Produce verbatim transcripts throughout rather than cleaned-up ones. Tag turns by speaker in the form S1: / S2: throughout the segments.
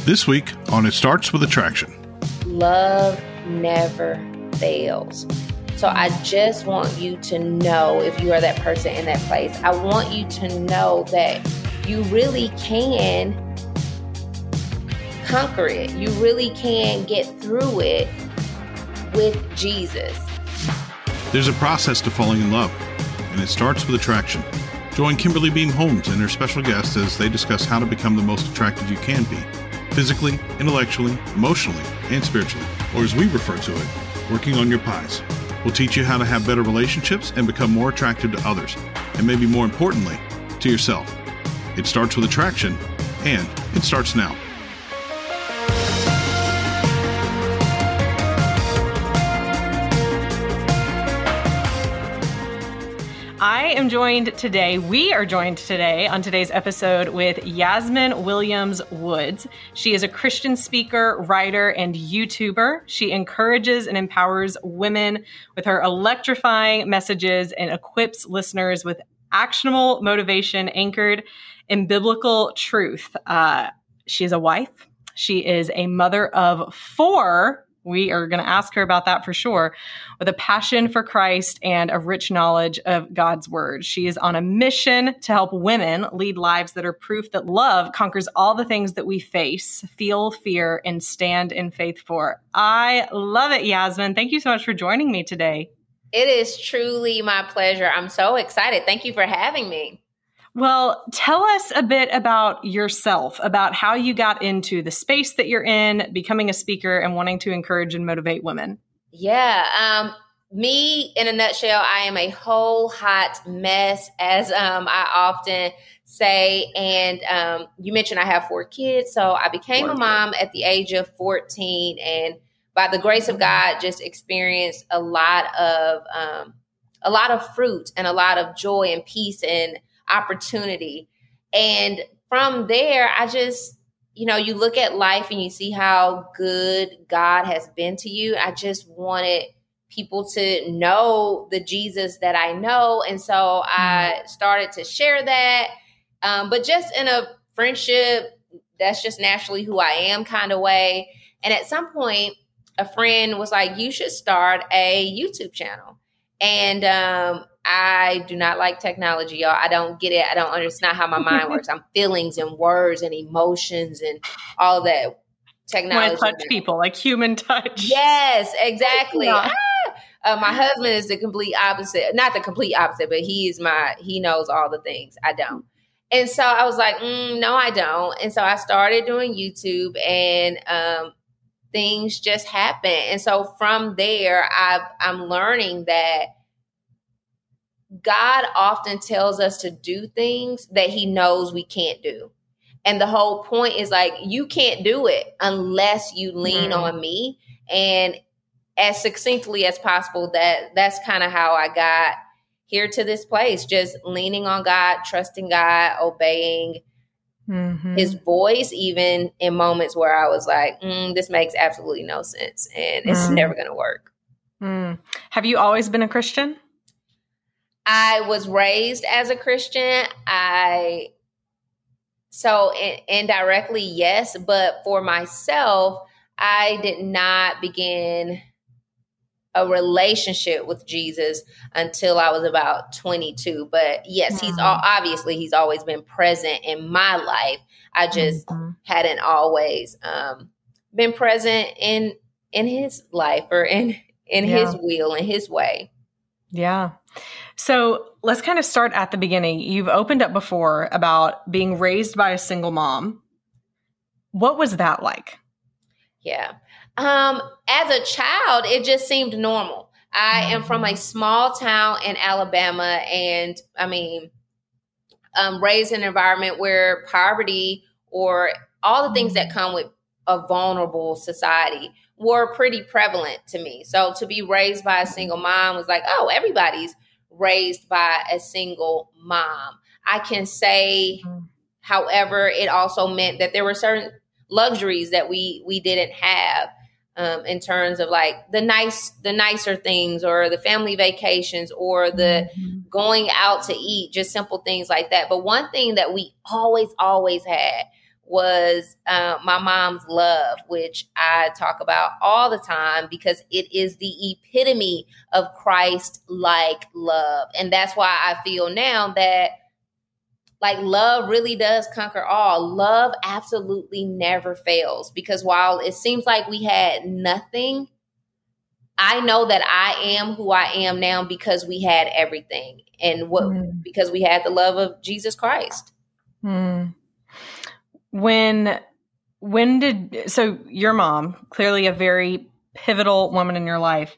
S1: This week on It Starts With Attraction.
S2: Love never fails. So I just want you to know, if you are that person in that place, I want you to know that you really can conquer it. You really can get through it with Jesus.
S1: There's a process to falling in love, and it starts with attraction. Join Kimberly Beam Holmes and her special guests as they discuss how to become the most attracted you can be, physically, intellectually, emotionally, and spiritually, or as we refer to it, working on your pies. We'll teach you how to have better relationships and become more attractive to others, and maybe more importantly, to yourself. It starts with attraction, and it starts now.
S3: I am joined today, we are joined today on today's episode with Yasmin Williams Woods. She is a Christian speaker, writer, and YouTuber. She encourages and empowers women with her electrifying messages and equips listeners with actionable motivation anchored in biblical truth. Uh, she is a wife. She is a mother of four. We are going to ask her about that for sure, with a passion for Christ and a rich knowledge of God's word. She is on a mission to help women lead lives that are proof that love conquers all the things that we face, feel fear, and stand in faith for. I love it, Yasmin. Thank you so much for joining me today.
S2: It is truly my pleasure. I'm so excited. Thank you for having me.
S3: Well, tell us a bit about yourself, about how you got into the space that you're in, becoming a speaker and wanting to encourage and motivate women.
S2: Yeah. Um, me, in a nutshell, I am a whole hot mess, as um, I often say. And um, you mentioned I have four kids. So I became a mom at the age of fourteen. And by the grace of God, just experienced a lot of um, a lot of fruit and a lot of joy and peace and opportunity. And from there, I just, you know, you look at life and you see how good God has been to you. I just wanted people to know the Jesus that I know. And so I started to share that, um, but just in a friendship, that's just naturally who I am kind of way. And at some point, a friend was like, you should start a YouTube channel. And um, I do not like technology, y'all. I don't get it. I don't understand how my mind works. I'm feelings and words and emotions and all that technology.
S3: Want to touch people, like human touch.
S2: Yes, exactly.
S3: Yeah.
S2: Ah! Uh, my husband is the complete opposite. Not the complete opposite, but he is my, he knows all the things. I don't. And so I was like, mm, no, I don't. And so I started doing YouTube, and um, things just happen. And so from there, I've, I'm learning that God often tells us to do things that he knows we can't do. And the whole point is like, you can't do it unless you lean mm. on me. And as succinctly as possible, that that's kind of how I got here to this place, just leaning on God, trusting God, obeying mm-hmm. his voice, even in moments where I was like, mm, this makes absolutely no sense and it's mm. never going to work.
S3: Mm. Have you always been a Christian?
S2: I was raised as a Christian. I, so in, indirectly, yes, but for myself, I did not begin a relationship with Jesus until I was about twenty-two. But yes, mm-hmm. he's all, obviously he's always been present in my life. I just mm-hmm. hadn't always um, been present in in his life or in in yeah. his will, in his way.
S3: Yeah. So let's kind of start at the beginning. You've opened up before about being raised by a single mom. What was that like?
S2: Yeah. Um, as a child, it just seemed normal. I am from a small town in Alabama, and I mean, um, raised in an environment where poverty or all the things that come with a vulnerable society were pretty prevalent to me. So to be raised by a single mom was like, oh, everybody's raised by a single mom. I can say, however, it also meant that there were certain luxuries that we we didn't have um, in terms of like the nice, the nicer things or the family vacations or the mm-hmm. going out to eat, just simple things like that. But one thing that we always, always had was uh, my mom's love, which I talk about all the time because it is the epitome of Christ-like love. And that's why I feel now that like love really does conquer all. Love absolutely never fails, because while it seems like we had nothing, I know that I am who I am now because we had everything, and what mm. because we had the love of Jesus Christ.
S3: Mm. When when did so your mom, clearly a very pivotal woman in your life,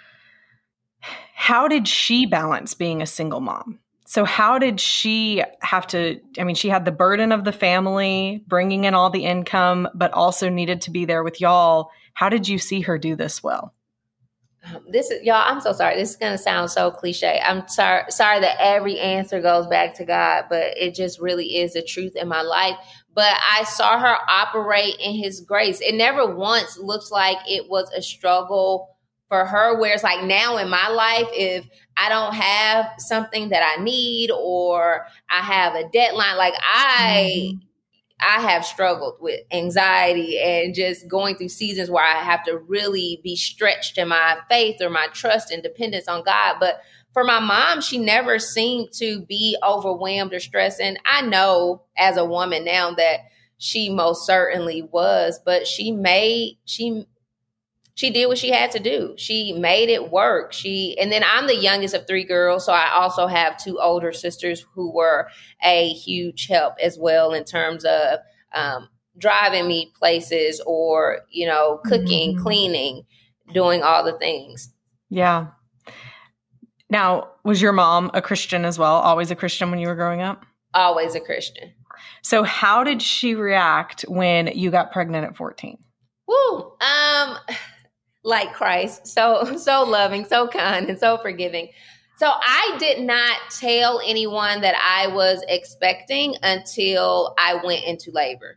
S3: how did she balance being a single mom? So how did she have to, I mean, she had the burden of the family, bringing in all the income, but also needed to be there with y'all. How did you see her do this well?
S2: This is, y'all, I'm so sorry. This is going to sound so cliche. I'm sorry, sorry that every answer goes back to God, but it just really is the truth in my life. But I saw her operate in his grace. It never once looked like it was a struggle for her, where it's like now in my life, if I don't have something that I need or I have a deadline, like I, mm-hmm. I have struggled with anxiety and just going through seasons where I have to really be stretched in my faith or my trust and dependence on God. But for my mom, she never seemed to be overwhelmed or stressed. And I know as a woman now that she most certainly was, but she made, she She did what she had to do. She made it work. She, and then I'm the youngest of three girls. So I also have two older sisters who were a huge help as well in terms of um, driving me places or, you know, cooking, mm-hmm. cleaning, doing all the things.
S3: Yeah. Now, was your mom a Christian as well? Always a Christian when you were growing up?
S2: Always a Christian.
S3: So how did she react when you got pregnant at fourteen?
S2: Woo. Um, Like Christ, so, so loving, so kind, and so forgiving. So I did not tell anyone that I was expecting until I went into labor.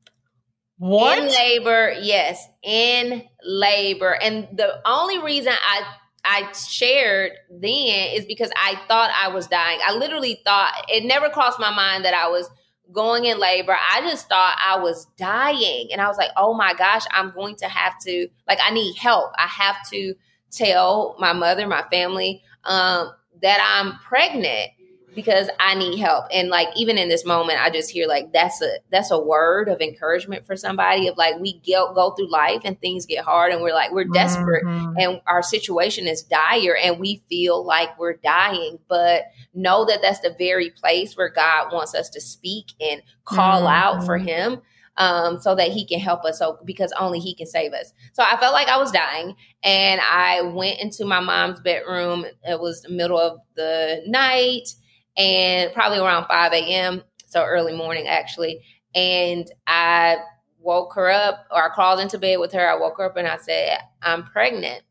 S3: What?
S2: In labor, yes, in labor. And the only reason I I shared then is because I thought I was dying. I literally thought, it never crossed my mind that I was going in labor. I just thought I was dying. And I was like, oh my gosh, I'm going to have to, like, I need help. I have to tell my mother, my family, um, that I'm pregnant because I need help. And like, even in this moment, I just hear like, that's a, that's a word of encouragement for somebody of like, we get, go through life and things get hard and we're like, we're desperate mm-hmm. and our situation is dire and we feel like we're dying, but know that that's the very place where God wants us to speak and call mm-hmm. out for him. Um, so that he can help us. So because only he can save us. So I felt like I was dying and I went into my mom's bedroom. It was the middle of the night. And probably around five a.m., so early morning, actually. And I woke her up, or I crawled into bed with her. I woke her up and I said, I'm pregnant.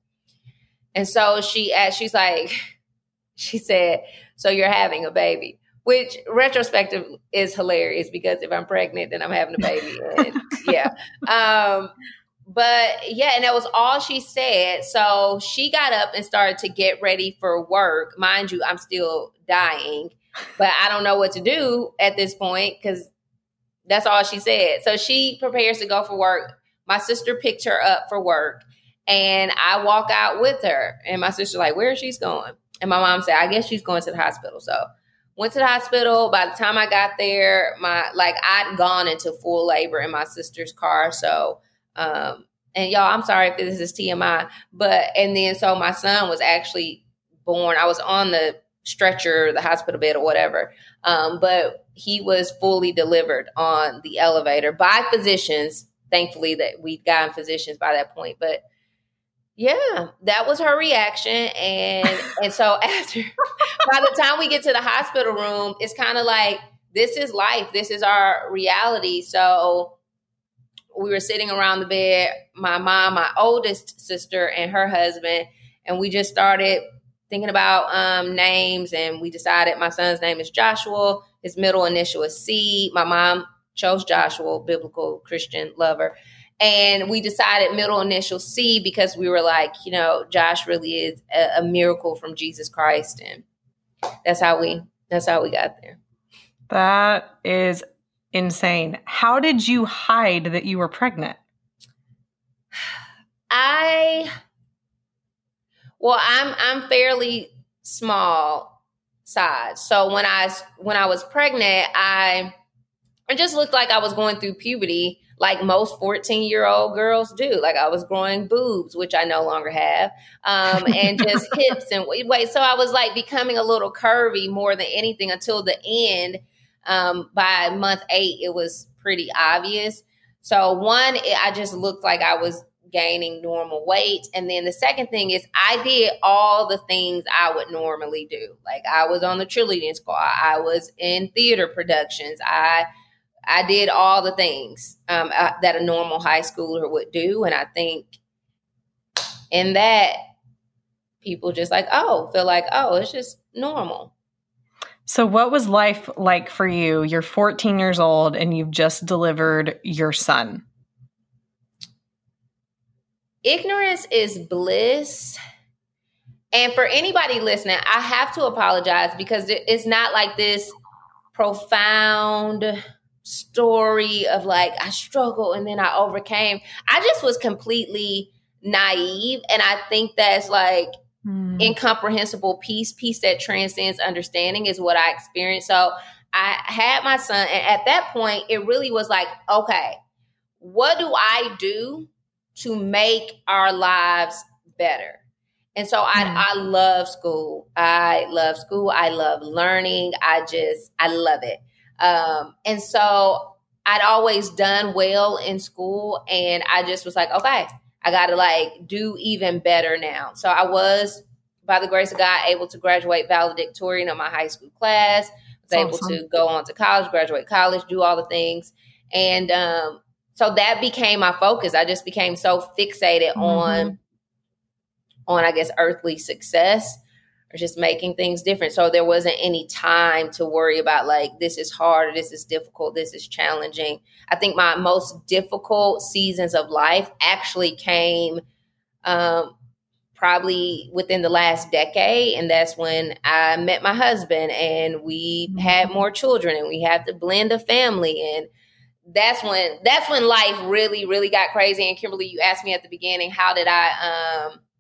S2: And so she asked, she's like, she said, so you're having a baby, which retrospective is hilarious because if I'm pregnant, then I'm having a baby. And yeah. Um, But yeah, and that was all she said. So she got up and started to get ready for work. Mind you, I'm still dying, but I don't know what to do at this point because that's all she said. So she prepares to go for work. My sister picked her up for work and I walk out with her. And my sister's like, where is she going? And my mom said, I guess she's going to the hospital. So went to the hospital. By the time I got there, my like I'd gone into full labor in my sister's car. So Um, and y'all, I'm sorry if this is T M I, but, and then so my son was actually born. I was on the stretcher, the hospital bed or whatever. Um, but he was fully delivered on the elevator by physicians. Thankfully that we'd gotten physicians by that point, but yeah, that was her reaction. And, and so after, by the time we get to the hospital room, it's kind of like, this is life. This is our reality. So we were sitting around the bed, my mom, my oldest sister, and her husband, and we just started thinking about um, names, and we decided my son's name is Joshua. His middle initial is C. My mom chose Joshua, biblical Christian lover. And we decided middle initial C because we were like, you know, Josh really is a, a miracle from Jesus Christ. And that's how we, that's how we got there.
S3: That is insane. How did you hide that you were pregnant?
S2: I, well, I'm, I'm fairly small size. So when I, when I was pregnant, I, it just looked like I was going through puberty like most fourteen year old girls do. Like I was growing boobs, which I no longer have, um, and just hips and wait. So I was like becoming a little curvy more than anything until the end. Um, by month eight, it was pretty obvious. So one, it, I just looked like I was gaining normal weight. And then the second thing is I did all the things I would normally do. Like I was on the cheerleading squad. I was in theater productions. I I did all the things um, uh, that a normal high schooler would do. And I think in that, people just like, oh, feel like, oh, it's just normal.
S3: So what was life like for you? You're fourteen years old and you've just delivered your son.
S2: Ignorance is bliss. And for anybody listening, I have to apologize because it's not like this profound story of like, I struggled and then I overcame. I just was completely naive. And I think that's like mm. incomprehensible peace, peace that transcends understanding is what I experienced. So I had my son. And at that point, it really was like, okay, what do I do to make our lives better? And so I, mm. I love school. I love school. I love learning. I just, I love it. Um, and so I'd always done well in school and I just was like, okay, I got to like do even better now. So I was, by the grace of God, able to graduate valedictorian of my high school class, was That's able awesome. to go on to college, graduate college, do all the things. And, um, so that became my focus. I just became so fixated mm-hmm. on, on, I guess, earthly success or just making things different. So there wasn't any time to worry about like, this is hard, or this is difficult, this is challenging. I think my most difficult seasons of life actually came um, probably within the last decade. And that's when I met my husband and we had more children and we had to blend a family. And that's when, that's when life really, really got crazy. And Kimberly, you asked me at the beginning, how did I, um,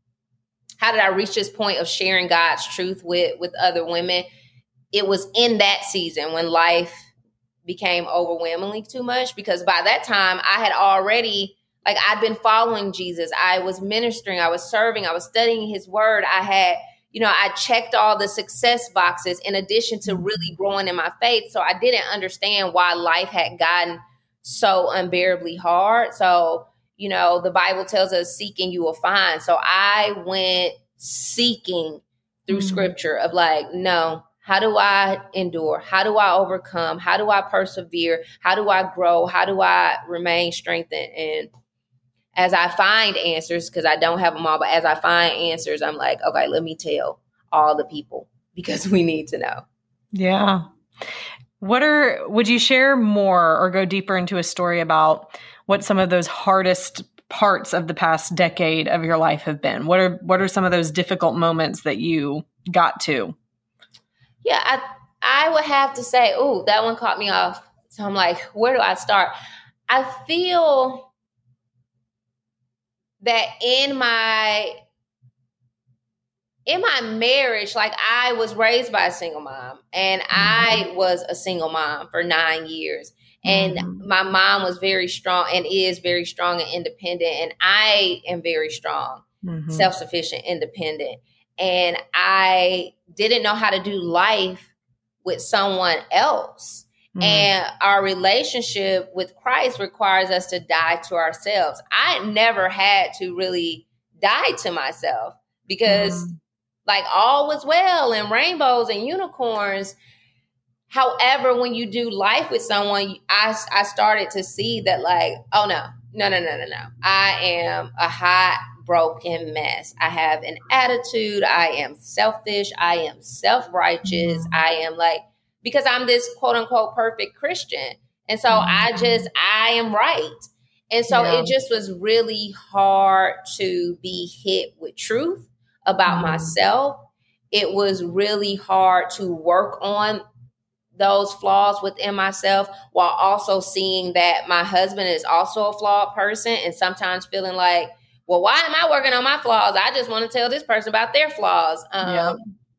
S2: How did I reach this point of sharing God's truth with, with other women? It was in that season when life became overwhelmingly too much, because by that time I had already, like I'd been following Jesus. I was ministering, I was serving, I was studying his word. I had, you know, I checked all the success boxes in addition to really growing in my faith. So I didn't understand why life had gotten so unbearably hard. So you know, the Bible tells us seeking you will find. So I went seeking through mm-hmm. scripture of like, no, how do I endure? How do I overcome? How do I persevere? How do I grow? How do I remain strengthened? And as I find answers, because I don't have them all, but as I find answers, I'm like, okay, let me tell all the people because we need to know.
S3: Yeah. What are, would you share more or go deeper into a story about what some of those hardest parts of the past decade of your life have been? What are what are some of those difficult moments that you got to?
S2: Yeah, I I would have to say, oh, that one caught me off. So I'm like, where do I start? I feel that in my in my marriage, like I was raised by a single mom and mm-hmm. I was a single mom for nine years. And mm-hmm. my mom was very strong and is very strong and independent. And I am very strong, mm-hmm. self-sufficient, independent. And I didn't know how to do life with someone else. Mm-hmm. And our relationship with Christ requires us to die to ourselves. I never had to really die to myself because mm-hmm. like all was well and rainbows and unicorns. However, when you do life with someone, I, I started to see that like, oh, no, no, no, no, no, no. I am a hot, broken mess. I have an attitude. I am selfish. I am self-righteous. Mm-hmm. I am like, because I'm this quote unquote perfect Christian. And so mm-hmm. I just, I am right. And so yeah. it just was really hard to be hit with truth about mm-hmm. myself. It was really hard to work on those flaws within myself while also seeing that my husband is also a flawed person, and sometimes feeling like, well, why am I working on my flaws? I just want to tell this person about their flaws. Um,
S3: yep.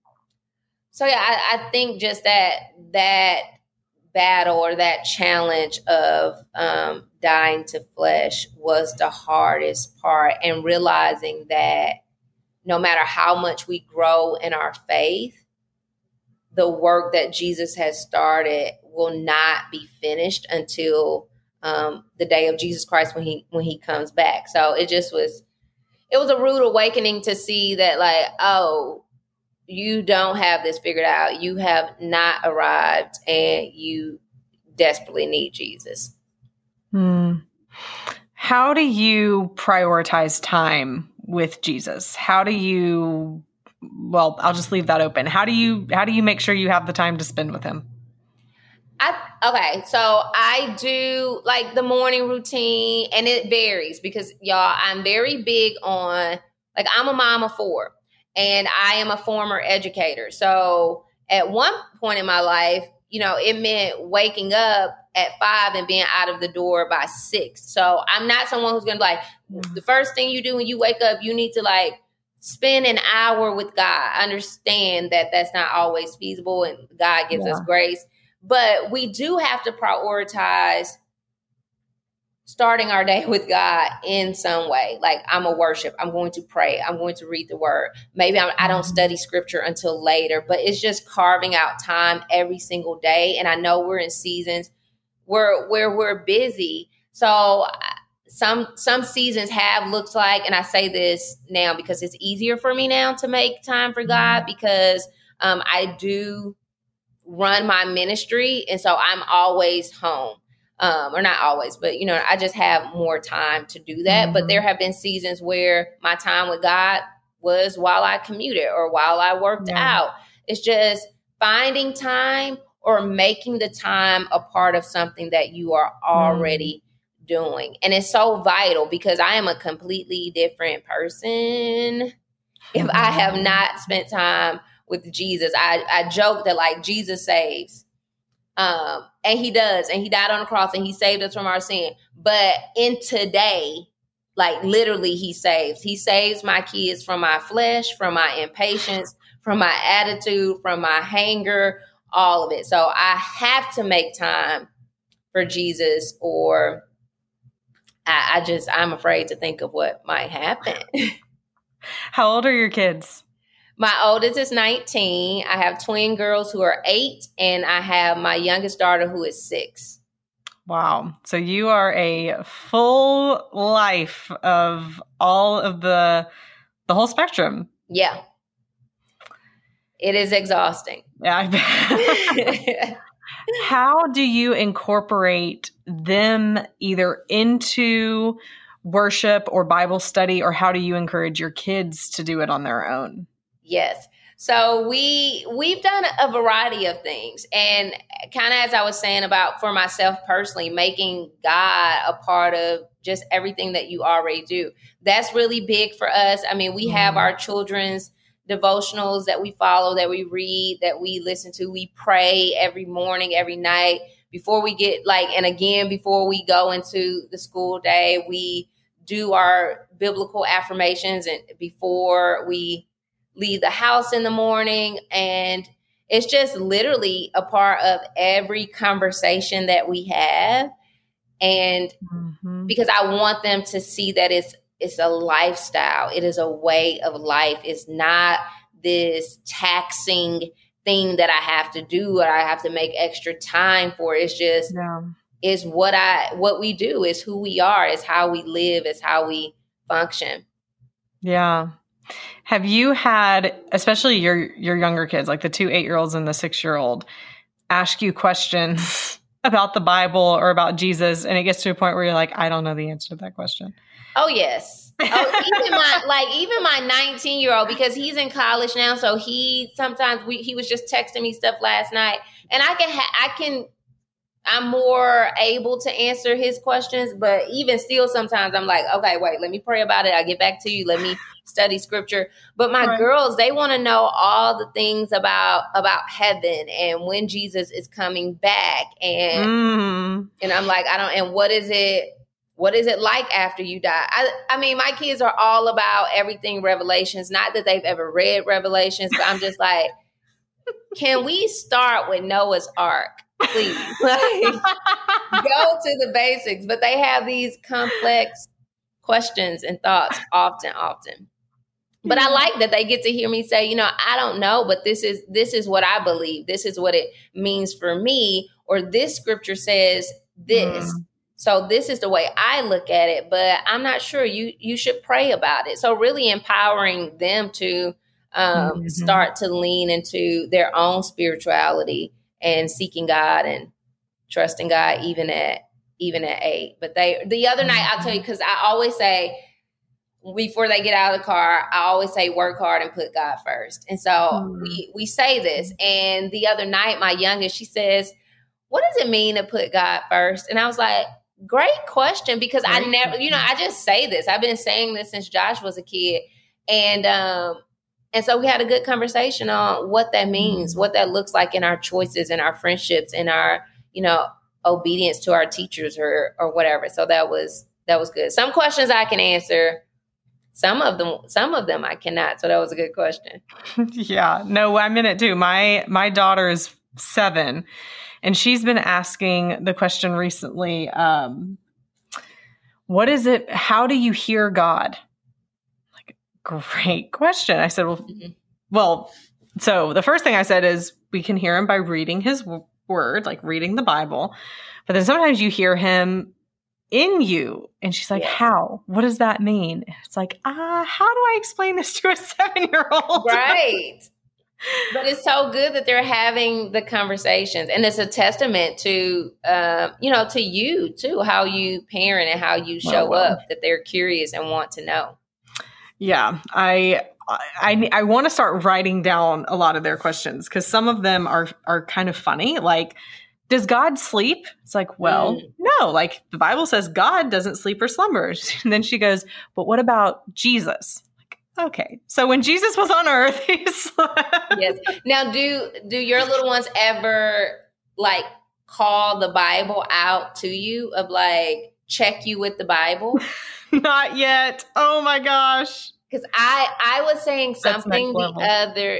S2: So yeah, I, I think just that that battle or that challenge of um, dying to flesh was the hardest part, and realizing that no matter how much we grow in our faith, the work that Jesus has started will not be finished until um, the day of Jesus Christ when he when he comes back. So it just was, it was a rude awakening to see that, like, oh, you don't have this figured out. You have not arrived, and you desperately need Jesus.
S3: Hmm. How do you prioritize time with Jesus? How do you, well, I'll just leave that open. How do you, how do you make sure you have the time to spend with him?
S2: I, okay, so I do like the morning routine, and it varies because, y'all, I'm very big on, like, I'm a mom of four. And I am a former educator. So at one point in my life, you know, it meant waking up at five and being out of the door by six. So I'm not someone who's going to be like, the first thing you do when you wake up, you need to like spend an hour with God. I understand that that's not always feasible, and God gives
S3: yeah.
S2: us grace. But we do have to prioritize starting our day with God in some way. Like, I'm a worship. I'm going to pray. I'm going to read the word. Maybe I'm, I don't study scripture until later, but it's just carving out time every single day. And I know we're in seasons where, where we're busy. So some, some seasons have looked like, and I say this now because it's easier for me now to make time for God, because um, I do run my ministry. And so I'm always home. Um, or not always, but, you know, I just have more time to do that. Mm-hmm. But there have been seasons where my time with God was while I commuted or while I worked yeah. out. It's just finding time or making the time a part of something that you are already mm. doing. And it's so vital, because I am a completely different person if I have not spent time with Jesus. I, I joke that, like, Jesus saves. Um, and he does, and he died on the cross, and he saved us from our sin. But in today, like, literally, he saves. He saves my kids from my flesh, from my impatience, from my attitude, from my hanger, all of it. So I have to make time for Jesus, or I, I just, I'm afraid to think of what might happen.
S3: How old are your kids?
S2: My oldest is nineteen. I have twin girls who are eight, and I have my youngest daughter who is six.
S3: Wow. So you are a full life of all of the, the whole spectrum.
S2: Yeah. It is exhausting.
S3: Yeah, I bet. How do you incorporate them either into worship or Bible study, or how do you encourage your kids to do it on their own?
S2: Yes. So we, we've done a variety of things, and kind of, as I was saying about for myself personally, making God a part of just everything that you already do. That's really big for us. I mean, we have our children's devotionals that we follow, that we read, that we listen to. We pray every morning, every night before we get like, and again, before we go into the school day, we do our biblical affirmations, and before we leave the house in the morning. And it's just literally a part of every conversation that we have. And mm-hmm. because I want them to see that it's, it's a lifestyle. It is a way of life. It's not this taxing thing that I have to do or I have to make extra time for. It's just, yeah. it's what I, what we do. It's who we are. It's how we live. It's how we function.
S3: Yeah. Have you had, especially your your younger kids, like the two eight-year-olds and the six-year-old, ask you questions about the Bible or about Jesus, and it gets to a point where you're like, I don't know the answer to that question?
S2: Oh, yes. Oh, even my like even my nineteen-year-old, because he's in college now, so he sometimes we he was just texting me stuff last night, and I can ha- I can. I'm more able to answer his questions, but even still, sometimes I'm like, okay, wait, let me pray about it. I'll get back to you. Let me study scripture. But my
S3: Right.
S2: girls, they want to know all the things about about heaven and when Jesus is coming back. And
S3: Mm.
S2: and I'm like, I don't, and what is it? What is it like after you die? I, I mean, my kids are all about everything Revelations. Not that they've ever read Revelations, but I'm just like, can we start with Noah's Ark, please? Like, go to the basics. But they have these complex questions and thoughts often, often. But I like that they get to hear me say, you know, I don't know, but this is this is what I believe. This is what it means for me. Or this scripture says this. Mm. So this is the way I look at it, but I'm not sure. You you should pray about it. So really empowering them to um, mm-hmm. start to lean into their own spirituality and seeking God and trusting God even at even at eight. But they the other mm-hmm. night, I'll tell you, because I always say before they get out of the car, I always say work hard and put God first. And so mm-hmm. we we say this. And the other night, my youngest, she says, "What does it mean to put God first?" And I was like, great question, because great I never, question. you know, I just say this. I've been saying this since Josh was a kid. And, um, and so we had a good conversation on what that means, mm-hmm. what that looks like in our choices and our friendships and our, you know, obedience to our teachers or, or whatever. So that was, that was good. Some questions I can answer. Some of them, some of them I cannot. So that was a good question.
S3: Yeah, no, I'm in it too. My, my daughter is seven. And she's been asking the question recently, um, what is it? How do you hear God? Like, great question. I said, well, mm-hmm. well, so the first thing I said is we can hear him by reading his w- word, like reading the Bible. But then sometimes you hear him in you. And she's like, yes. How? What does that mean? It's like, ah, uh, how do I explain this to a seven-year-old?
S2: Right. But it's so good that they're having the conversations, and it's a testament to, uh, you know, to you too, how you parent and how you show oh, well. up, that they're curious and want to know.
S3: Yeah, I I I want to start writing down a lot of their questions, because some of them are are kind of funny. Like, does God sleep? It's like, well, mm. no. Like the Bible says, God doesn't sleep or slumber. And then she goes, but what about Jesus? Okay, so when Jesus was on earth, he slept.
S2: Yes. Now, do do your little ones ever like call the Bible out to you, of like check you with the Bible?
S3: Not yet. Oh my gosh.
S2: Because I I was saying something the other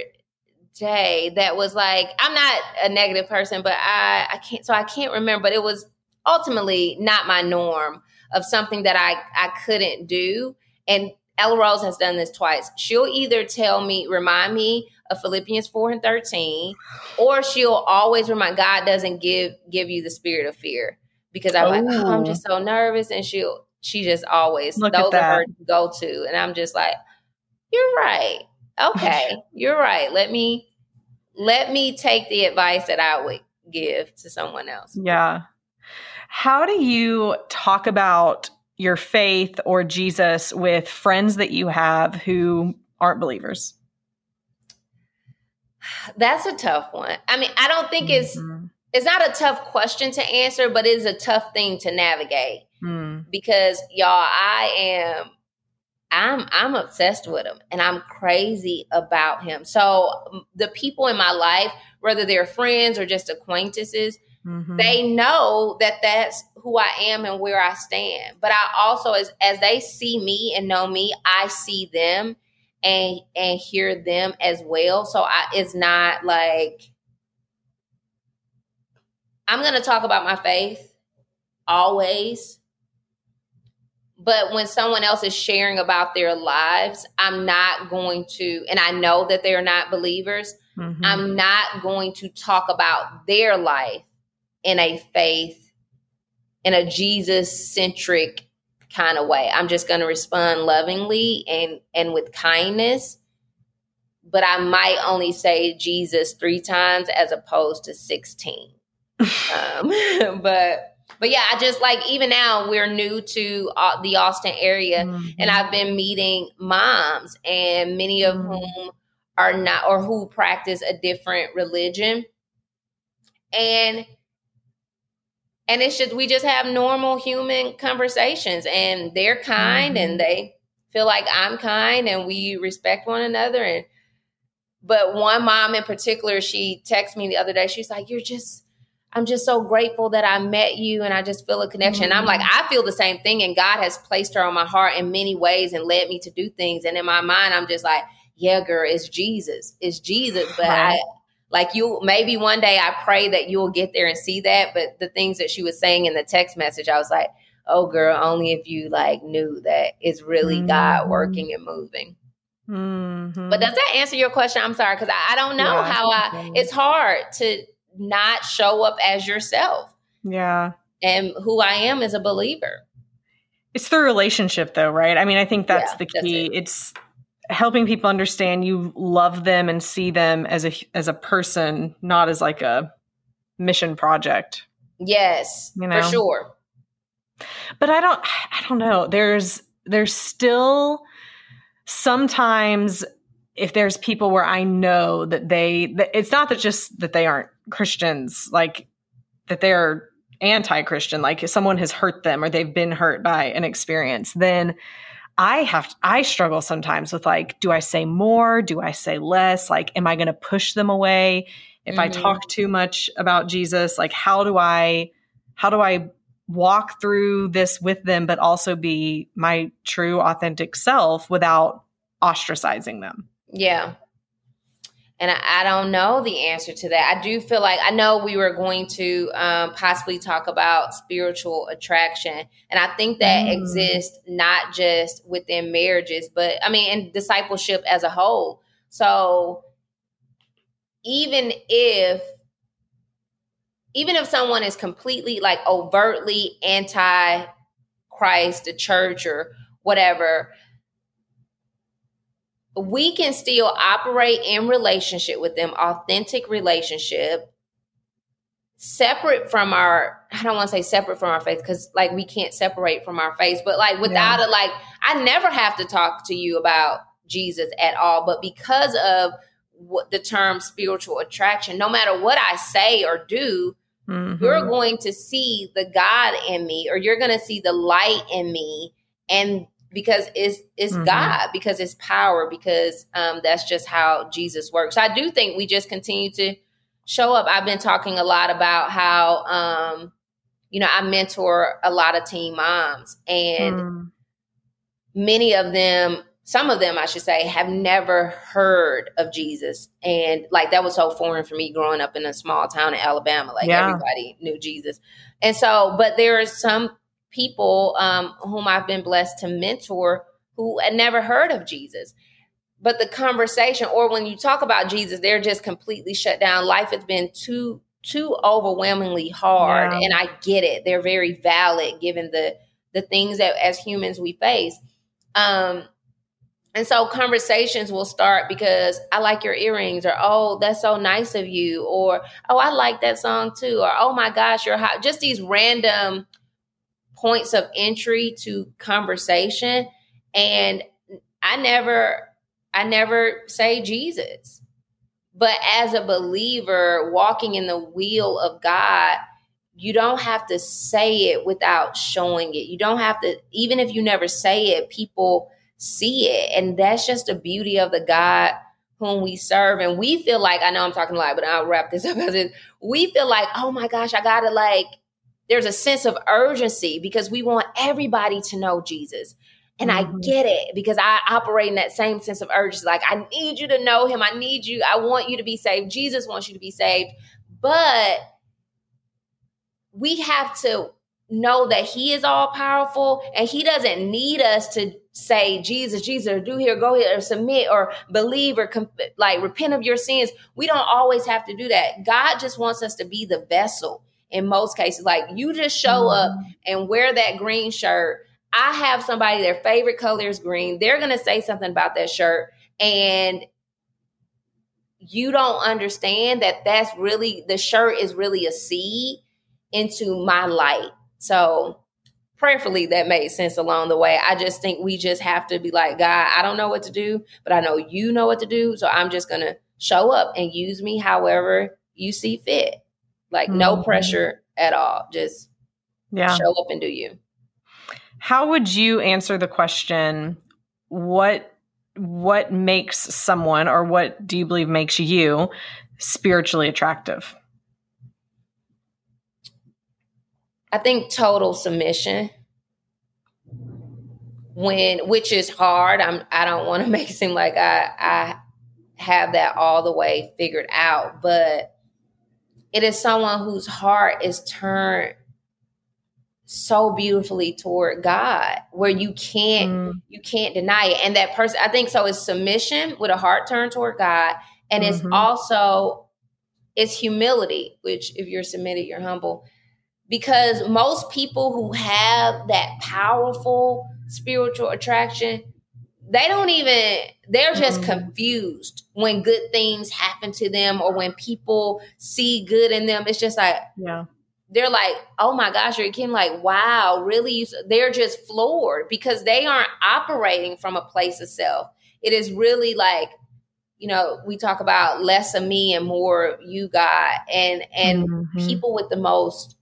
S2: day that was like, I'm not a negative person, but I I can't so I can't remember, but it was ultimately not my norm of something that I I couldn't do. And Ella Rose has done this twice. She'll either tell me, remind me of Philippians four and thirteen, or she'll always remind, God doesn't give give you the spirit of fear, because I'm Ooh. like, oh, I'm just so nervous. And she'll, she just always,
S3: Look
S2: those are her go-to. And I'm just like, you're right. Okay, you're right. Let me, let me take the advice that I would give to someone else.
S3: Yeah. How do you talk about your faith or Jesus with friends that you have who aren't believers?
S2: That's a tough one. I mean, I don't think mm-hmm. it's, it's not a tough question to answer, but it's a tough thing to navigate mm. because y'all, I am, I'm, I'm obsessed with him and I'm crazy about him. So the people in my life, whether they're friends or just acquaintances, mm-hmm. they know that that's who I am and where I stand. But I also, as as they see me and know me, I see them and and hear them as well. So I, it's not like, I'm going to talk about my faith always. But when someone else is sharing about their lives, I'm not going to, and I know that they're not believers, mm-hmm. I'm not going to talk about their life in a faith, in a Jesus-centric kind of way. I'm just going to respond lovingly and, and with kindness, but I might only say Jesus three times as opposed to sixteen. um, but, but yeah, I just like, even now we're new to uh, the Austin area, mm-hmm. and I've been meeting moms, and many of mm-hmm. whom are not, or who practice a different religion. And And it's just, we just have normal human conversations, and they're kind mm-hmm. and they feel like I'm kind and we respect one another. And but one mom in particular, she texted me the other day. She's like, "You're just, I'm just so grateful that I met you, and I just feel a connection." Mm-hmm. And I'm like, I feel the same thing, and God has placed her on my heart in many ways and led me to do things. And in my mind, I'm just like, yeah, girl, it's Jesus, it's Jesus. But right. I, like you, maybe one day I pray that you'll get there and see that. But the things that she was saying in the text message, I was like, oh, girl, only if you like knew that it's really mm-hmm. God working and moving. Mm-hmm. But does that answer your question? I'm sorry, because I, I don't know yeah, how I, it's hard to not show up as yourself.
S3: Yeah.
S2: And who I am as a believer.
S3: It's the relationship though, right? I mean, I think that's yeah, the key.
S2: That's it.
S3: It's helping people understand you love them and see them as a, as a person, not as like a mission project.
S2: Yes, you know? For sure.
S3: But I don't, I don't know. There's, there's still sometimes if there's people where I know that they, that it's not that just that they aren't Christians, like that they're anti-Christian, like if someone has hurt them or they've been hurt by an experience, then I have, to, I struggle sometimes with like, do I say more? Do I say less? Like, am I going to push them away? If mm-hmm. I talk too much about Jesus, like how do I, how do I walk through this with them, but also be my true, authentic self without ostracizing them?
S2: Yeah. And I, I don't know the answer to that. I do feel like, I know we were going to um, possibly talk about spiritual attraction. And I think that mm. exists not just within marriages, but I mean, in discipleship as a whole. So even if Even if someone is completely like overtly anti-Christ, the church or whatever, we can still operate in relationship with them, authentic relationship, separate from our, I don't want to say separate from our faith because like we can't separate from our faith, but like without yeah. it, like I never have to talk to you about Jesus at all. But because of what the term spiritual attraction, no matter what I say or do, mm-hmm. you're going to see the God in me, or you're going to see the light in me. And because it's, it's mm-hmm. God, because it's power, because um, that's just how Jesus works. So I do think we just continue to show up. I've been talking a lot about how, um, you know, I mentor a lot of teen moms, and mm. many of them, some of them, I should say, have never heard of Jesus. And like, that was so foreign for me growing up in a small town in Alabama. Like yeah. everybody knew Jesus. And so, but there are some people um, whom I've been blessed to mentor who had never heard of Jesus. But the conversation, or when you talk about Jesus, they're just completely shut down. Life has been too, too overwhelmingly hard. Yeah. And I get it. They're very valid given the, the things that as humans we face. Um, And so conversations will start because I like your earrings, or, oh, that's so nice of you, or, oh, I like that song too, or, oh my gosh, you're hot. Just these random points of entry to conversation. And I never, I never say Jesus, but as a believer walking in the will of God, you don't have to say it without showing it. You don't have to, even if you never say it, people see it. And that's just the beauty of the God whom we serve. And we feel like, I know I'm talking a lot, but I'll wrap this up as it, we feel like, oh my gosh, I gotta like, there's a sense of urgency because we want everybody to know Jesus. And mm-hmm. I get it because I operate in that same sense of urgency. Like, I need you to know him. I need you. I want you to be saved. Jesus wants you to be saved. But we have to know that he is all powerful, and he doesn't need us to say Jesus, Jesus, or do here, go here, or submit, or believe, or comp- like repent of your sins. We don't always have to do that. God just wants us to be the vessel in most cases. Like, you just show mm-hmm. up and wear that green shirt. I have somebody, their favorite color is green. They're going to say something about that shirt, and you don't understand that that's really, the shirt is really a seed into my light. So prayerfully that made sense along the way. I just think we just have to be like, God, I don't know what to do, but I know you know what to do. So I'm just going to show up and use me however you see fit. Like mm-hmm. no pressure at all. Just yeah. show up and do you.
S3: How would you answer the question, what what makes someone, or what do you believe makes you spiritually attractive?
S2: I think total submission. When, which is hard. I'm, I don't want to make it seem like I, I have that all the way figured out, but it is someone whose heart is turned so beautifully toward God, where you can't, mm. you can't deny it. And that person, I think so, is submission with a heart turned toward God. And mm-hmm. it's also, it's humility, which if you're submitted, you're humble. Because most people who have that powerful spiritual attraction, they don't even, they're just mm-hmm. confused when good things happen to them, or when people see good in them. It's just like,
S3: yeah,
S2: they're like, oh my gosh, you're Kim, like, wow, really? They're just floored because they aren't operating from a place of self. It is really like, you know, we talk about less of me and more of you, God. And, and mm-hmm. people with the most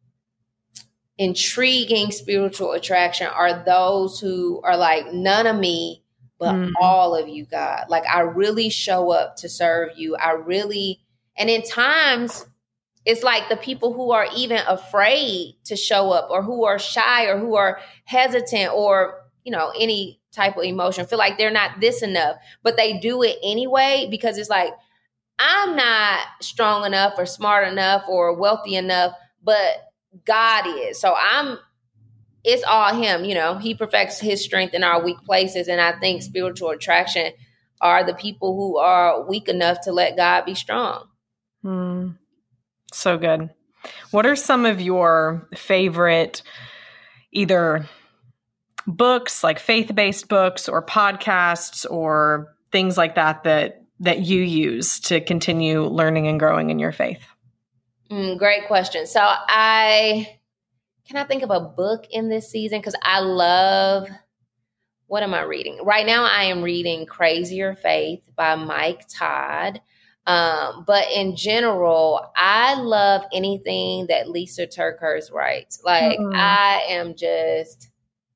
S2: intriguing spiritual attraction are those who are like, none of me, but mm. all of you, God. Like, I really show up to serve you. I really, and in times it's like the people who are even afraid to show up, or who are shy, or who are hesitant, or, you know, any type of emotion, feel like they're not this enough, but they do it anyway, because it's like, I'm not strong enough or smart enough or wealthy enough, but God is. So I'm, it's all him, you know, he perfects his strength in our weak places. And I think spiritual attraction are the people who are weak enough to let God be strong.
S3: Hmm. So good. What are some of your favorite either books, like faith-based books, or podcasts, or things like that, that, that you use to continue learning and growing in your faith?
S2: Mm, great question. So I, can I think of a book in this season? Because I love, what am I reading? Right now I am reading Crazier Faith by Mike Todd. Um, but in general, I love anything that Lisa TerKeurst writes. Like, mm-hmm. I am just,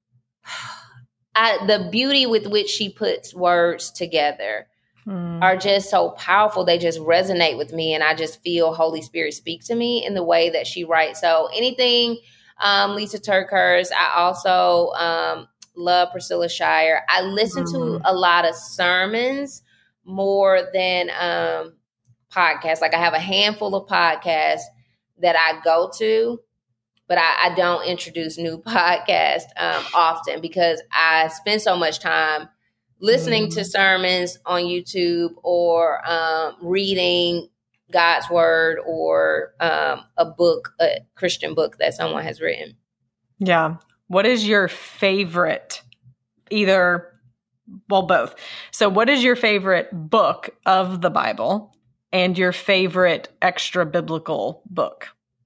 S2: I, the beauty with which she puts words together mm. are just so powerful. They just resonate with me, and I just feel Holy Spirit speak to me in the way that she writes. So anything um, Lisa TerKeurst. I also um, love Priscilla Shirer. I listen mm. to a lot of sermons more than um, podcasts. Like, I have a handful of podcasts that I go to, but I, I don't introduce new podcasts um, often, because I spend so much time listening mm. to sermons on YouTube, or um, reading God's word, or um, a book, a Christian book that someone has written.
S3: Yeah. What is your favorite, either, well, both. So what is your favorite book of the Bible, and your favorite extra biblical book?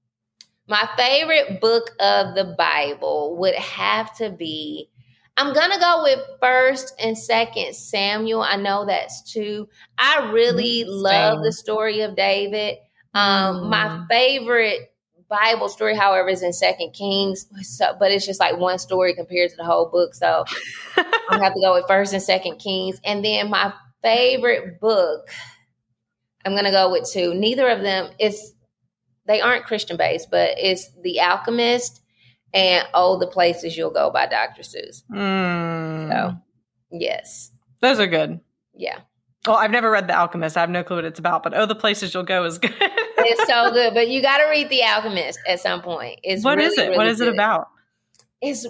S2: My favorite book of the Bible would have to be, I'm going to go with First and Second Samuel. I know that's two. I really Same. love the story of David. Um, mm. My favorite Bible story, however, is in Second Kings, so, but it's just like one story compared to the whole book. So I have to go with First and Second Kings. And then my favorite book, I'm going to go with two. Neither of them is, they aren't Christian based, but it's The Alchemist and Oh, the Places You'll Go by Doctor Seuss.
S3: Mm.
S2: So, yes.
S3: Those are good.
S2: Yeah.
S3: Well, I've never read The Alchemist. I have no clue what it's about, but Oh, the Places You'll Go is good.
S2: It's so good, but you got to read The Alchemist at some point. It's
S3: what
S2: really,
S3: is it?
S2: Really
S3: what is
S2: good.
S3: it about?
S2: It's,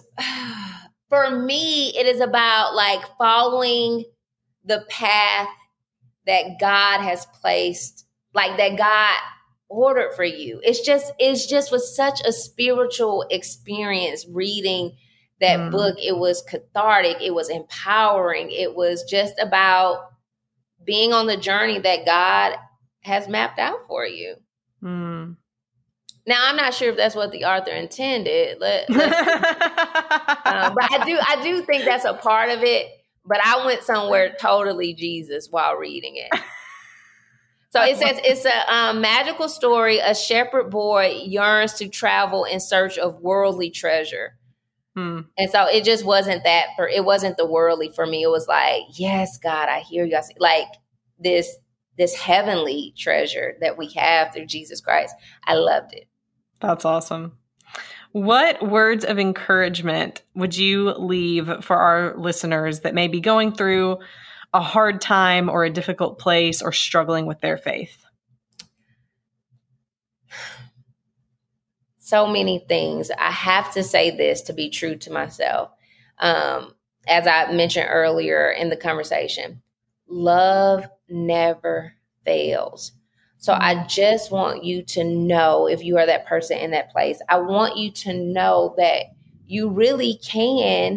S2: for me, it is about like following the path that God has placed, like that God ordered for you. It's just, it's just was such a spiritual experience reading that mm. book. It was cathartic. It was empowering. It was just about being on the journey that God has mapped out for you.
S3: Mm.
S2: Now, I'm not sure if that's what the author intended, let, um, but I do, I do think that's a part of it. But I went somewhere totally Jesus while reading it. So it says it's a um, magical story. A shepherd boy yearns to travel in search of worldly treasure.
S3: Hmm.
S2: And so it just wasn't that for, it wasn't the worldly for me. It was like, yes, God, I hear you. I see, like this, this heavenly treasure that we have through Jesus Christ. I loved it.
S3: That's awesome. What words of encouragement would you leave for our listeners that may be going through a hard time or a difficult place or struggling with their faith?
S2: So many things. I have to say this to be true to myself. Um, as I mentioned earlier in the conversation, love never fails. So I just want you to know, if you are that person in that place, I want you to know that you really can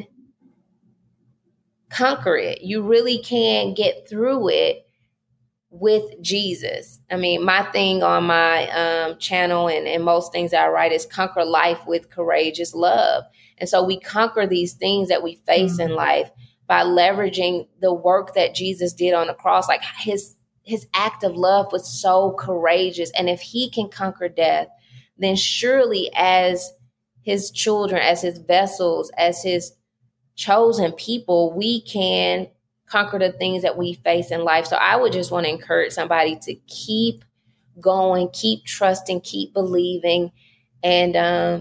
S2: conquer it. You really can get through it with Jesus. I mean, my thing on my um, channel and, and most things that I write is conquer life with courageous love. And so we conquer these things that we face mm-hmm. in life by leveraging the work that Jesus did on the cross. Like his his act of love was so courageous. And if he can conquer death, then surely as his children, as his vessels, as his chosen people, we can conquer the things that we face in life. So I would just want to encourage somebody to keep going, keep trusting, keep believing, and um,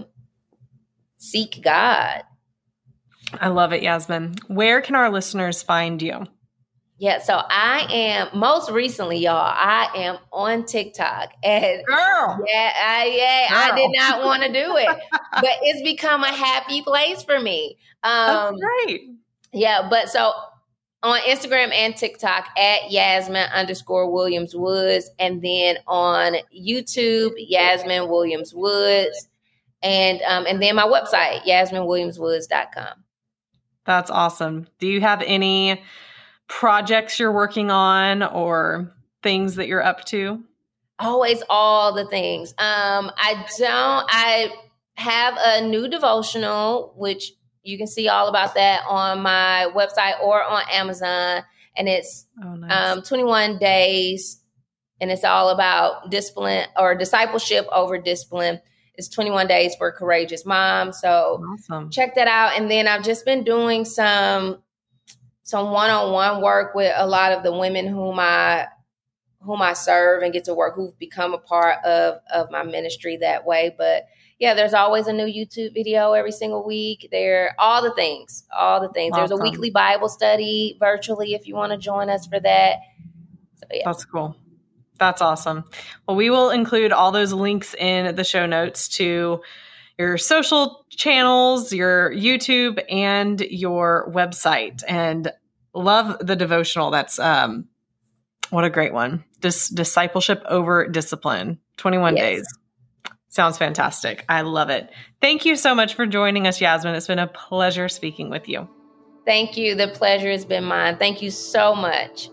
S2: seek God.
S3: I love it, Yasmin. Where can our listeners find you?
S2: Yeah, so I am, most recently, y'all, I am on TikTok. And
S3: Girl.
S2: Yeah, I, yeah,
S3: Girl.
S2: I did not want to do it, but it's become a happy place for me. Um,
S3: That's great.
S2: Yeah, but so on Instagram and TikTok at Yasmin underscore Williams Woods, and then on YouTube, Yasmin Williams Woods, and um, and then my website, yasmin williams woods dot com.
S3: That's awesome. Do you have any projects you're working on or things that you're up to?
S2: Always all the things. Um, I don't, I have a new devotional, which you can see all about that on my website or on Amazon. And it's
S3: oh, nice.
S2: um, twenty-one days, and it's all about discipline or discipleship over discipline. It's twenty-one days for a courageous mom. So
S3: awesome.
S2: Check that out. And then I've just been doing some some one-on-one work with a lot of the women whom I whom I serve and get to work, who've become a part of, of my ministry that way. But yeah, there's always a new YouTube video every single week. There, all the things, all the things.
S3: Awesome.
S2: There's a weekly Bible study virtually if you want to join us for that. So yeah.
S3: That's cool. That's awesome. Well, we will include all those links in the show notes to your social channels, your YouTube, and your website. And love the devotional. That's um, what a great one. Dis- discipleship over discipline, twenty-one
S2: Yes.
S3: days. Sounds fantastic. I love it. Thank you so much for joining us, Yasmin. It's been a pleasure speaking with you.
S2: Thank you. The pleasure has been mine. Thank you so much.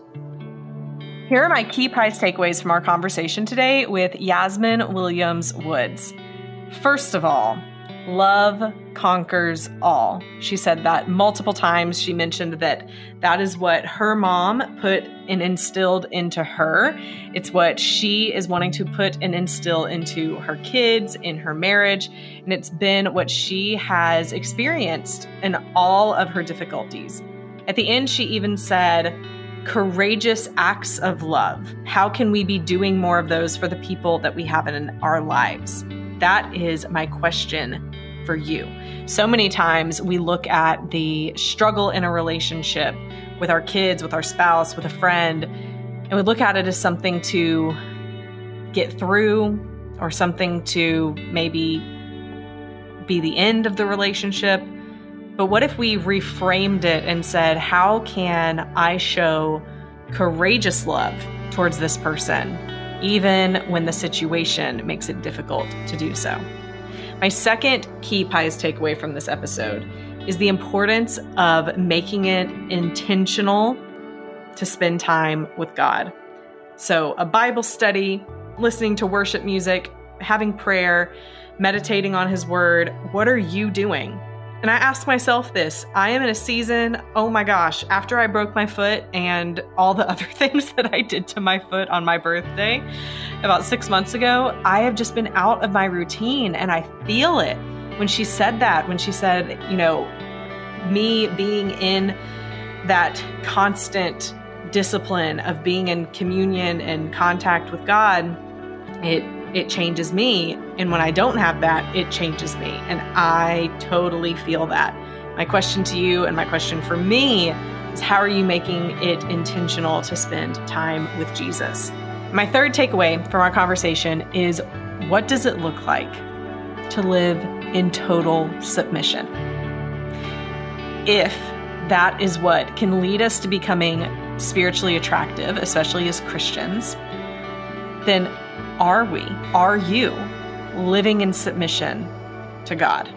S3: Here are my key prize takeaways from our conversation today with Yasmin Williams Woods. First of all, love conquers all. She said that multiple times. She mentioned that that is what her mom put and instilled into her. It's what she is wanting to put and instill into her kids, in her marriage, and it's been what she has experienced in all of her difficulties. At the end, she even said, courageous acts of love. How can we be doing more of those for the people that we have in our lives? That is my question for you. So many times we look at the struggle in a relationship with our kids, with our spouse, with a friend, and we look at it as something to get through or something to maybe be the end of the relationship. But what if we reframed it and said, how can I show courageous love towards this person, even when the situation makes it difficult to do so? My second key pies takeaway from this episode is the importance of making it intentional to spend time with God. So a Bible study, listening to worship music, having prayer, meditating on his word. What are you doing? And I ask myself this, I am in a season, oh my gosh, after I broke my foot and all the other things that I did to my foot on my birthday about six months ago, I have just been out of my routine and I feel it. when she said that, when she said, you know, me being in that constant discipline of being in communion and contact with God, it it changes me. And when I don't have that, it changes me. And I totally feel that. My question to you and my question for me is, how are you making it intentional to spend time with Jesus? My third takeaway from our conversation is, what does it look like to live in total submission? If that is what can lead us to becoming spiritually attractive, especially as Christians, then are we, are you living in submission to God,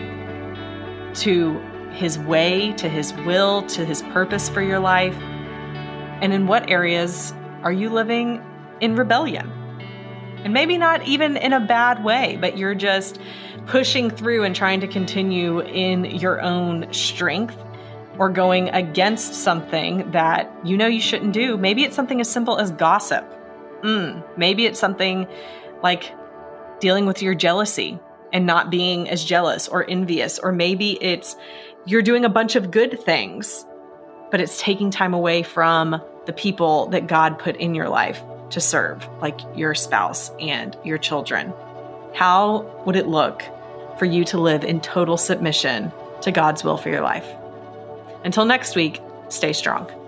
S3: to His way, to His will, to His purpose for your life? And in what areas are you living in rebellion? And maybe not even in a bad way, but you're just pushing through and trying to continue in your own strength, or going against something that you know you shouldn't do. Maybe it's something as simple as gossip. Mm, maybe it's something like dealing with your jealousy and not being as jealous or envious. Or maybe it's you're doing a bunch of good things, but it's taking time away from the people that God put in your life to serve, like your spouse and your children. How would it look for you to live in total submission to God's will for your life? Until next week, stay strong.